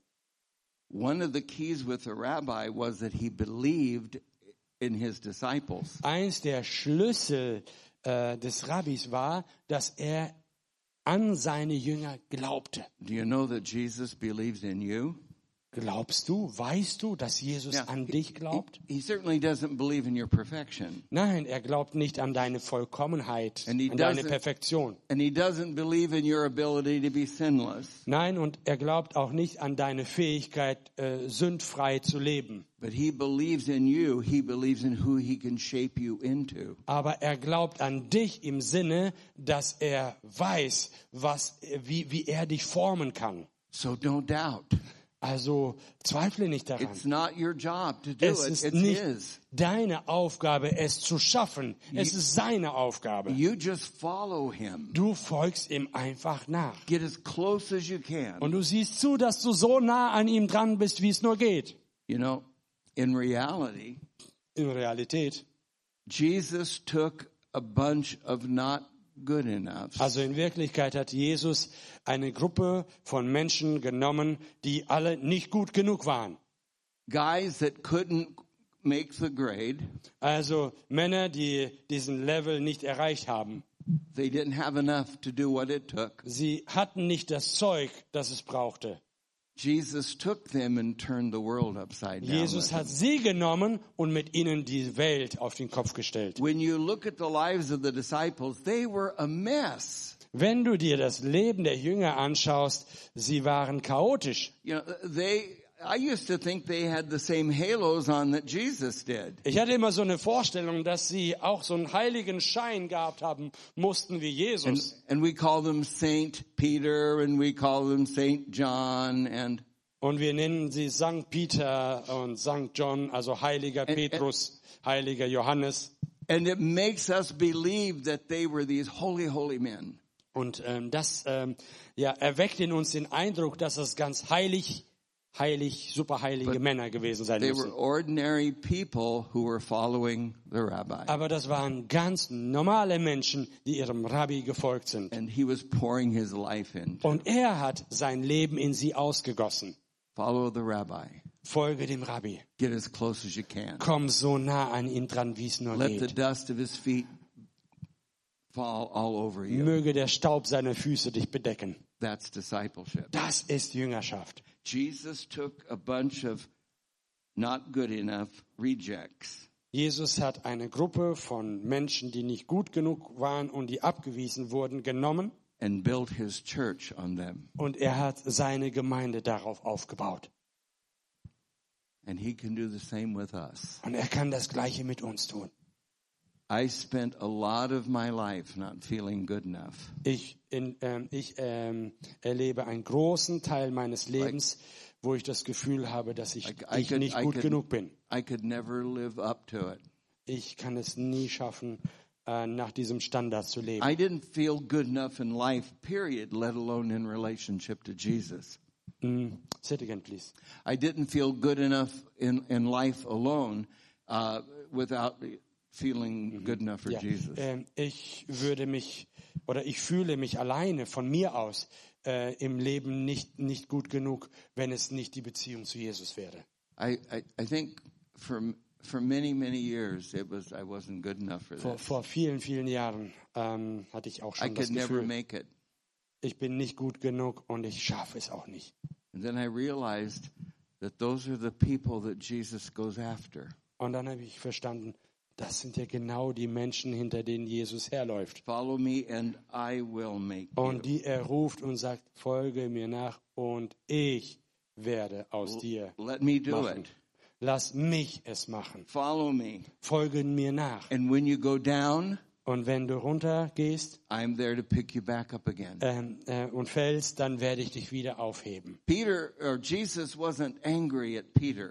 One of the keys with the rabbi was that he believed in his disciples. Eins der Schlüssel des Rabbis war, dass er an seine Jünger glaubte. Do you know that Jesus believes in you? Glaubst du, weißt du, dass Jesus an dich glaubt? He certainly doesn't believe in your perfection. Nein, er glaubt nicht an deine Vollkommenheit, And he an deine doesn't- Perfektion. And he doesn't believe in your ability to be sinless. Nein, und er glaubt auch nicht an deine Fähigkeit, sündfrei zu leben. But he believes in you. He believes in who he can shape you into. Aber er glaubt an dich im Sinne, dass er weiß, wie er dich formen kann. So don't doubt. Also zweifle nicht daran. It's not your job to do Es it. ist It's nicht his. deine Aufgabe, es zu schaffen. Es ist seine Aufgabe. You just follow him. Du folgst ihm einfach nach. Get as close as you can. Und du siehst zu, dass du so nah an ihm dran bist, wie es nur geht. You know, in reality, In Realität. Jesus took a bunch of not good enough. Also in Wirklichkeit hat Jesus eine Gruppe von Menschen genommen, die alle nicht gut genug waren. Guys that couldn't make the grade. Also Männer, die diesen Level nicht erreicht haben. They didn't have enough to do what it took. Sie hatten nicht das Zeug, das es brauchte. Jesus took them and turned the world upside down. Jesus hat sie genommen und mit ihnen die Welt auf den Kopf gestellt. When you look at the lives of the disciples, they were a mess. Wenn du dir das Leben der Jünger anschaust, sie waren chaotisch. You know, I used to think they had the same halos on that Jesus did. Ich hatte immer so eine Vorstellung, dass sie auch so einen heiligen Schein gehabt haben mussten wie Jesus. And we call them Saint Peter and we call them Saint John and Und wir nennen sie Sankt Peter und Sankt John, also heiliger Petrus, heiliger Johannes. and it makes us believe that they were these holy men. Und das erweckt in uns den Eindruck, dass es ganz heilig, superheilige Männer gewesen sein They müssen. were ordinary people who were following the rabbi. Aber das waren ganz normale Menschen, die ihrem Rabbi gefolgt sind. And he was pouring his life in. Und er hat sein Leben in sie ausgegossen. Follow the rabbi. Folge dem Rabbi. Get as close as you can. Komm so nah an ihn dran, wie es nur Let the geht. dust of his feet fall all over you. Möge der Staub seiner Füße dich bedecken. That's discipleship. Das ist Jüngerschaft. Jesus took a bunch of not good enough rejects. Jesus hat eine Gruppe von Menschen, die nicht gut genug waren und die abgewiesen wurden, genommen. And built his church on them. Und er hat seine Gemeinde darauf aufgebaut. And he can do the same with us. Und er kann das Gleiche mit uns tun. I spent a lot of my life not feeling good enough. Ich erlebe einen großen Teil meines Lebens, wo ich das Gefühl habe, dass ich nicht gut genug bin. I could never live up to it. Ich kann es nie schaffen, nach diesem Standard zu leben. I didn't feel good enough in life, period, let alone in relationship to Jesus. Say it again, please. I didn't feel good enough in life alone without feeling good enough for Ja, Jesus. ich fühle mich alleine von mir aus im Leben nicht gut genug, wenn es nicht die Beziehung zu Jesus wäre. I think for many years I wasn't good enough for this. Vor vielen Jahren hatte ich auch I schon das could never Gefühl, make it. ich bin nicht gut genug und ich schaffe es auch nicht. And then I realized that those are the people that Jesus goes after. Und dann habe ich verstanden, das sind ja genau die Menschen, hinter denen Jesus herläuft. Follow me and I will make you. Und die er ruft und sagt, folge mir nach und ich werde aus dir Let me do machen. it. Lass mich es machen. Follow me. Folge mir nach. And when you go down, Und wenn du runtergehst I'm there to pick you back up again. und fällst, dann werde ich dich wieder aufheben. Jesus wasn't angry at Peter.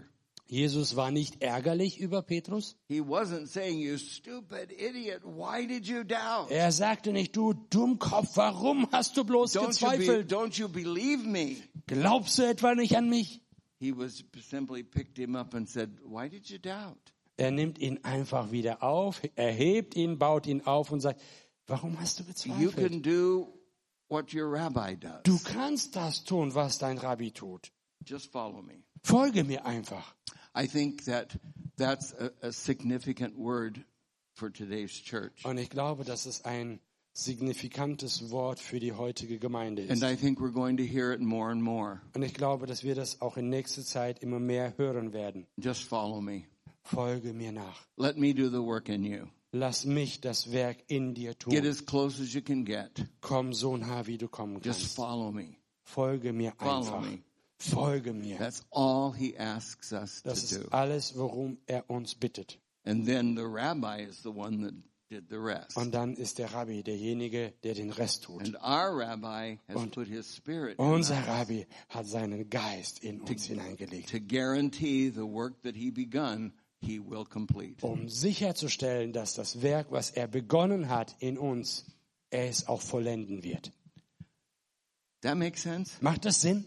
Jesus war nicht ärgerlich über Petrus. He wasn't saying, you stupid idiot, why did you doubt? Er sagte nicht, du Dummkopf, warum hast du bloß gezweifelt? Don't you believe me? Glaubst du etwa nicht an mich? He was simply picked him up and said, why did you doubt? Er nimmt ihn einfach wieder auf, erhebt ihn, baut ihn auf und sagt, warum hast du You gezweifelt? can do what your rabbi does. Du kannst das tun, was dein Rabbi tut. Just follow me. Folge mir einfach. I think that's a significant word for today's church. Und ich glaube, dass es ein signifikantes Wort für die heutige Gemeinde And ist. I think we're going to hear it more and more. Und ich glaube, dass wir das auch in nächster Zeit immer mehr hören werden. Just follow me. Folge mir nach. Let me do the work in you. Lass mich das Werk in dir Get tun. as close as you can get. Komm so nah, wie du kommen Just kannst. follow me. Folge mir Follow einfach. me. Folge mir. That's all he asks us to Das do. ist alles, worum er uns bittet. And then the rabbi is the one that did the rest. Und dann ist der Rabbi derjenige, der den Rest tut. And our rabbi has Und put his spirit in Unser us Rabbi hat seinen Geist in uns hineingelegt, to guarantee the work that he begun, he will complete. um sicherzustellen, dass das Werk, was er begonnen hat in uns, er es auch vollenden wird. That makes sense? Macht das Sinn?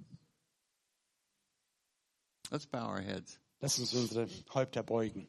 Let's bow our heads. Lass uns unsere Häupter beugen.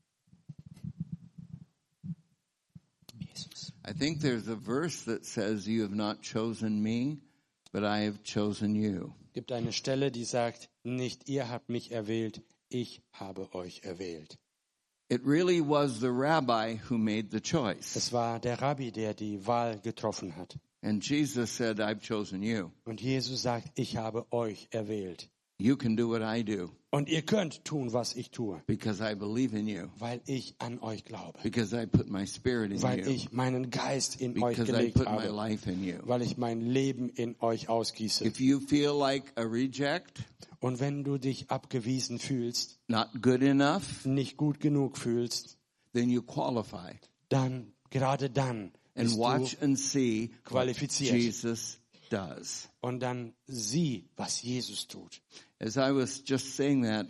Jesus. I think there's a verse that says, you have not chosen me, but I have chosen you. Es gibt eine Stelle, die sagt, nicht ihr habt mich erwählt, ich habe euch erwählt. It really was the rabbi who made the choice. Es war der Rabbi, der die Wahl getroffen hat. And Jesus said, I've chosen you. Und Jesus sagt, ich habe euch erwählt. You can do what I do Und ihr könnt tun, was ich tue, because I believe in you, weil ich an euch glaube. because I put my spirit in Weil you, ich meinen Geist in euch because I gelegt put my habe. life in you. Weil ich mein Leben in euch ausgieße. If you feel like a reject, Und wenn du dich abgewiesen fühlst, not good enough, nicht gut genug fühlst, then you qualify. dann, gerade dann, And bist watch du and see what qualifiziert. Jesus does. Und dann sieh, was Jesus tut. As I was just saying that,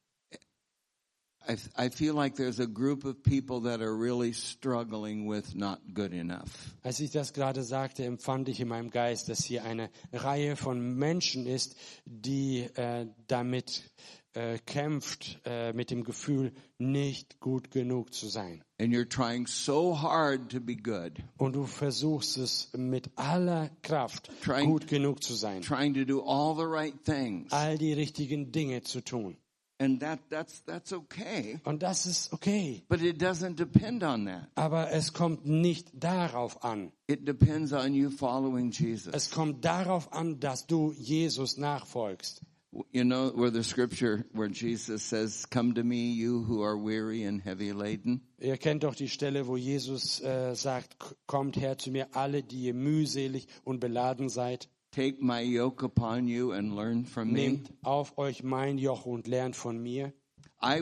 I feel like there's a group of people that are really struggling with not good enough. Als ich das gerade sagte, empfand ich in meinem Geist, dass hier eine Reihe von Menschen ist, die damit kämpft, mit dem Gefühl, nicht gut genug zu sein. And you're trying so hard to be good, Und du versuchst es mit aller Kraft, gut genug zu sein. trying to do all the right things. All die richtigen Dinge zu tun. And that's okay, Und das ist okay. but it doesn't depend on that. Aber es kommt nicht darauf an. It depends on you following Jesus. Es kommt darauf an, dass du Jesus nachfolgst. You know where the scripture where Jesus says, "Come to me, you who are weary and heavy laden." Ihr kennt doch die Stelle, wo Jesus sagt, kommt her zu mir, alle, die ihr mühselig und beladen seid. Take my yoke upon you and learn from me. Nehmt auf euch mein Joch und lernt von mir. I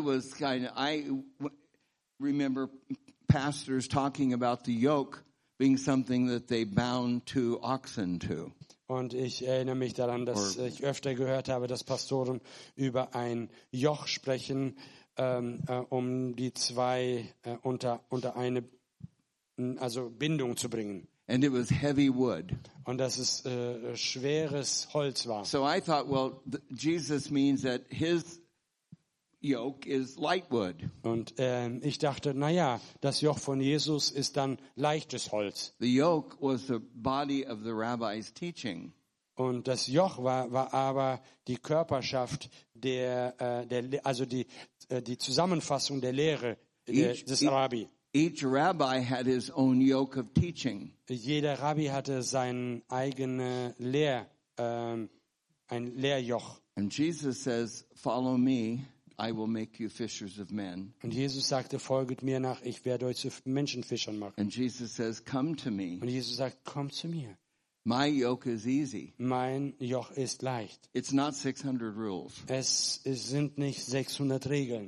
remember pastors talking about the yoke being something that they bound two oxen to. Und ich erinnere mich daran, dass ich öfter gehört habe, dass Pastoren über ein Joch sprechen, um die zwei unter eine Bindung zu bringen. And it was heavy wood. Und dass es schweres Holz war. So I thought, well, Jesus means that his yoke is light wood. Und ich dachte, das Joch von Jesus ist dann leichtes Holz. The yoke was the body of the rabbi's teaching. Und das Joch war aber die Körperschaft also die Zusammenfassung der Lehre des Rabbi. Each rabbi had his own yoke of teaching. Jeder Rabbi hatte sein eigenes ein Lehrjoch. And Jesus says, "Follow me, I will make you fishers of men." Und Jesus sagte, folget mir nach, ich werde euch zu Menschenfischern machen. And Jesus says, "Come to me. Und Jesus sagt, komm zu mir. My yoke is easy. Mein Joch ist leicht. It's not 600 rules. Es sind nicht 600 Regeln.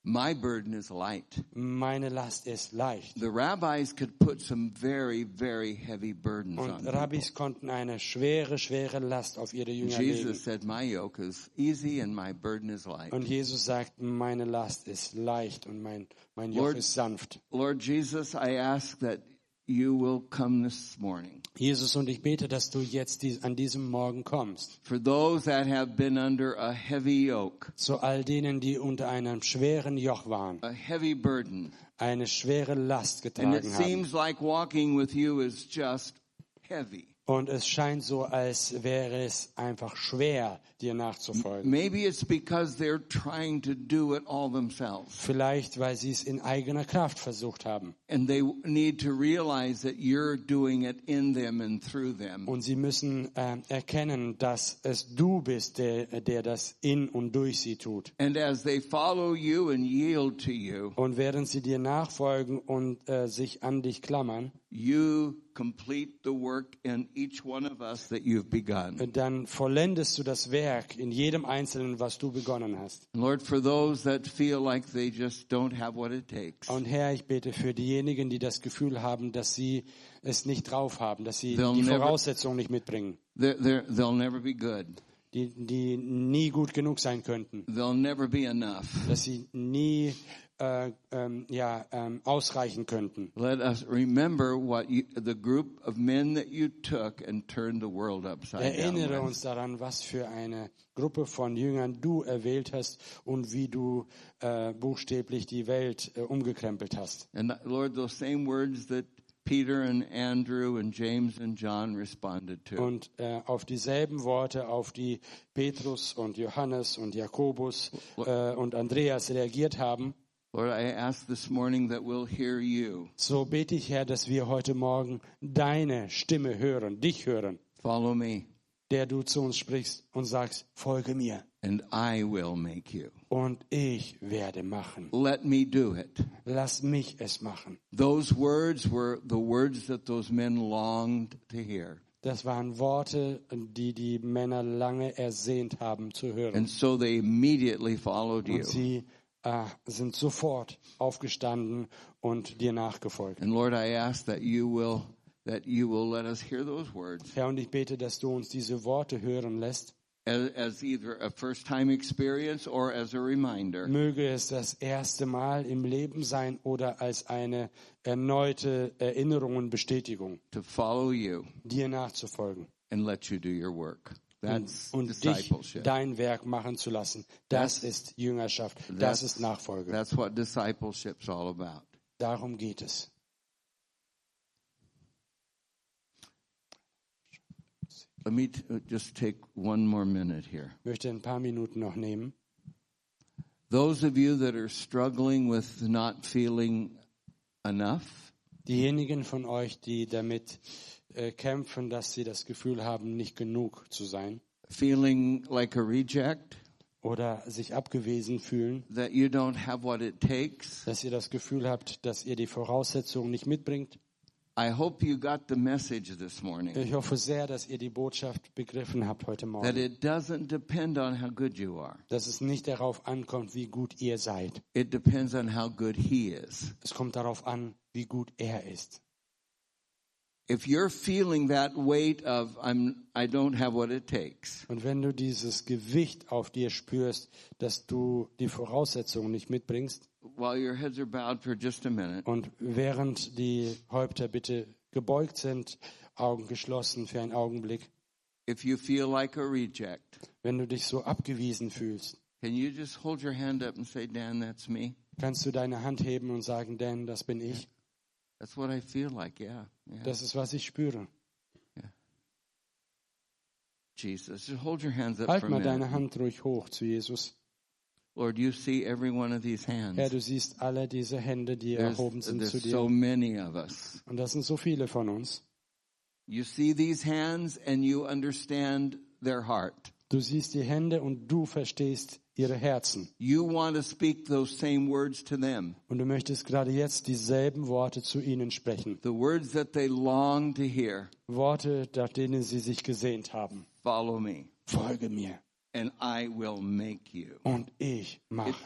My burden is light. Meine Last ist leicht. The rabbis could put some very, very heavy burdens on Und people. Rabbis konnten eine schwere Last auf ihre Jünger legen. Jesus said, my yoke is easy and my burden is light. Und Jesus sagt, meine Last ist leicht und mein Joch ist sanft. Lord Jesus, I ask that you will come this morning. Jesus, und ich bete, dass du jetzt an diesem Morgen kommst. For those that have been under a heavy yoke, Zu all denen, die unter einem schweren Joch waren, a heavy burden, eine schwere Last and it getragen haben. seems like walking with you is just heavy. Und es scheint so, als wäre es einfach schwer, dir nachzufolgen. Maybe it's because they're trying to do it all themselves. Vielleicht, weil sie es in eigener Kraft versucht haben. And they need to realize that you're doing it in them and through them. Und sie müssen erkennen, dass es du bist, der das in und durch sie tut. And as they follow you and yield to you, Und während sie dir nachfolgen und sich an dich klammern, you complete the work in each one of us that you've begun. dann vollendest du das Werk in jedem Einzelnen, was du begonnen hast. Lord, for those that feel like they just don't have what it takes, Und Herr, ich bete für diejenigen, die das Gefühl haben, dass sie es nicht drauf haben, dass sie They'll die never- Voraussetzungen nicht mitbringen, they'll never be good. die nie gut genug sein könnten, They'll never be enough. dass sie nie ausreichen könnten. Let us remember the group of men that you took and turned the world upside down. Erinnere with. uns daran, was für eine Gruppe von Jüngern du erwählt hast und wie du buchstäblich die Welt umgekrempelt hast. And Lord, those same words that Peter and Andrew and James and John responded to. Und auf dieselben Worte, auf die Petrus und Johannes und Jakobus und Andreas reagiert haben, Lord, I ask this morning that we'll hear you. so bete ich, Herr, dass wir heute Morgen deine Stimme hören, dich hören, Follow me, der du zu uns sprichst und sagst, folge mir and I will make you. und ich werde machen. Let me do it. Lass mich es machen. Those words were the words that those men longed to hear. Das waren Worte, die die Männer lange ersehnt haben zu hören. And so they immediately followed you. Und sie sind sofort aufgestanden und dir nachgefolgt. And Lord, I ask that you will let us hear those words Herr, und ich bete, dass du uns diese Worte hören lässt. as either a first-time experience or as a reminder. Möge es das erste Mal im Leben sein oder als eine erneute Erinnerung und Bestätigung, To follow you dir nachzufolgen and let you do your work. That's und dich discipleship. dein Werk machen zu lassen. Das ist Jüngerschaft, das ist Nachfolge. That's what discipleship's all about. Darum geht es. Let me just take one more minute here. Ich möchte ein paar Minuten noch nehmen. Those of you that are struggling with not feeling enough, Diejenigen von euch, die damit kämpfen, dass sie das Gefühl haben, nicht genug zu sein feeling like a reject, oder sich abgewiesen fühlen, that you don't have what it takes, dass ihr das Gefühl habt, dass ihr die Voraussetzungen nicht mitbringt. I hope you got the message this morning. Ich hoffe sehr, dass ihr die Botschaft begriffen habt heute That Morgen, it doesn't depend on how good you are. dass es nicht darauf ankommt, wie gut ihr seid. It depends on how good he is. Es kommt darauf an, wie gut er ist. If you're feeling that weight of I don't have what it takes, Und wenn du dieses Gewicht auf dir spürst, dass du die Voraussetzungen nicht mitbringst, while your heads are bowed for just a minute, und während die Häupter bitte gebeugt sind, Augen geschlossen für einen Augenblick, if you feel like a reject, wenn du dich so abgewiesen fühlst, can you just hold your hand up and say, Dan, that's me? kannst du deine Hand heben und sagen, Dan, das bin ich. That's what I feel like, yeah. Das ist, was ich spüre. Jesus, just hold your hands up Halt for a mal minute. deine Hand ruhig hoch zu Jesus. Lord, you see every one of these Herr, hands. du siehst alle diese Hände, die erhoben sind zu There's dir. so many of us. Und das sind so viele von uns. You see these hands and you understand their heart. Du siehst die Hände und du verstehst ihre Herzen. You want to speak those same words to them. Und du möchtest gerade jetzt dieselben Worte zu ihnen sprechen. The words that they long to hear. Worte, nach denen sie sich gesehnt haben. Follow me Folge mir and I will make you. und ich mache.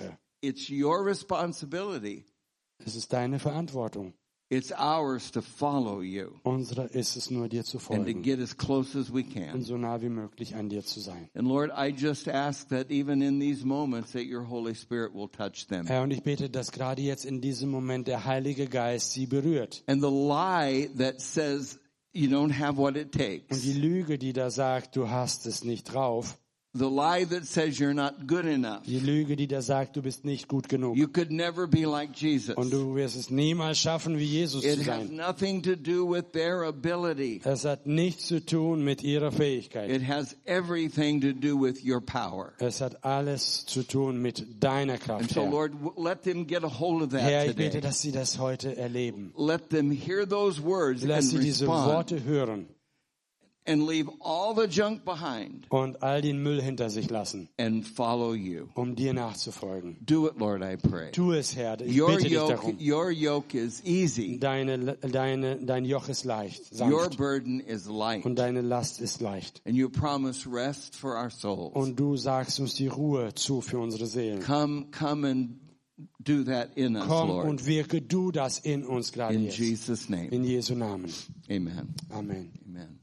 It's your responsibility. Es ist deine Verantwortung. It's ours to follow you Unsere ist es nur, dir zu and to folgen get as close as we und can. so nah wie möglich an dir zu sein. And Lord, I just ask that even in these moments that your Holy Spirit will touch them. Herr, und ich bete, dass gerade jetzt in diesem Moment der Heilige Geist sie berührt. And the lie that says you don't have what it Und takes, die Lüge, die da sagt, du hast es nicht drauf, the lie that says you're not good enough, die Lüge, die da sagt, du bist nicht gut genug you could never be like Jesus. und du wirst es niemals schaffen, wie Jesus zu It has sein. nothing to do with their ability. Es hat nichts zu tun mit ihrer Fähigkeit. It has everything to do with your power. Es hat alles zu tun mit deiner And Kraft, so, Herr. Lord, let them get a hold of Herr, that ich bete, today. dass sie das heute erleben. Let them hear those words Lass and sie diese respond Worte hören and leave all the junk behind und all den Müll hinter sich lassen, and follow you. um dir nachzufolgen. Do it, Lord, I pray. Tu es, Herr. Ich Your bitte dich darum. yoke is easy. Dein Joch ist leicht, Your sanft. burden is light. Und deine Last ist leicht. And you promise rest for our souls. Und du sagst uns die Ruhe zu für unsere Seelen. Come and do that in us, Komm Lord. und wirke du das in uns gerade In jetzt. Jesus' name. In Jesu Namen. Amen. Amen. Amen.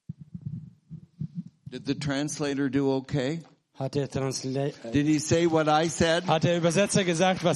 Did the translator do okay? Hat der Did he say what I said? Übersetzer gesagt, was